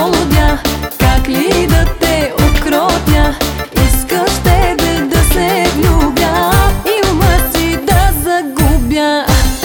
полудя, как ли да те откротя? Искаш тебе да се влюбя и ума си да загубя.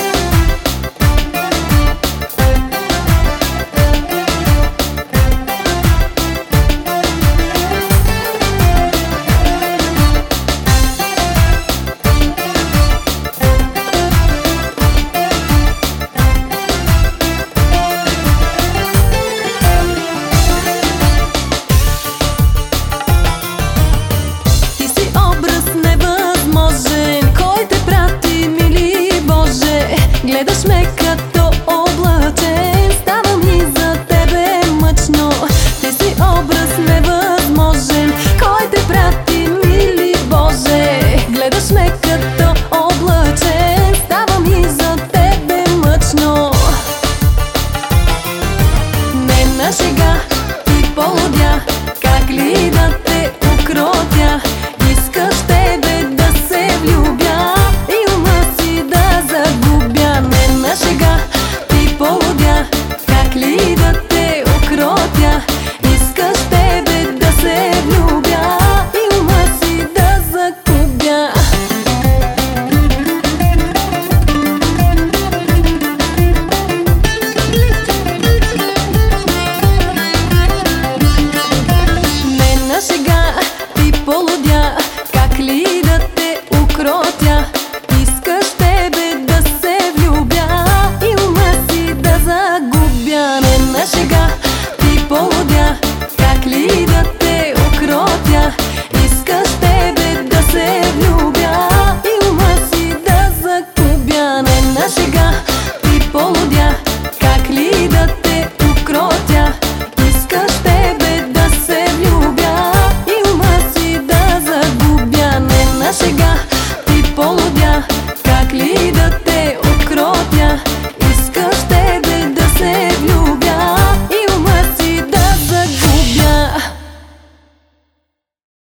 Гледаш ме като облачен, става ми за тебе мъчно. Ти си образ невъзможен, кой те прати, мили Боже? Гледаш ме като облачен, става ми за тебе мъчно. Не на шега, ти полудя, как ли да те укротя? Искаш тебе да се влюбя и ума си да загубя. Не на шега, ти полудя, как ли да те укротя? Искаш тебе да се влюбя и ума си да загубя. Не на шега, ти полудя, как ли да те укротя? Искаш тебе да се влюбя и ума си да загубя. Не на шега, ти полудя, как ли да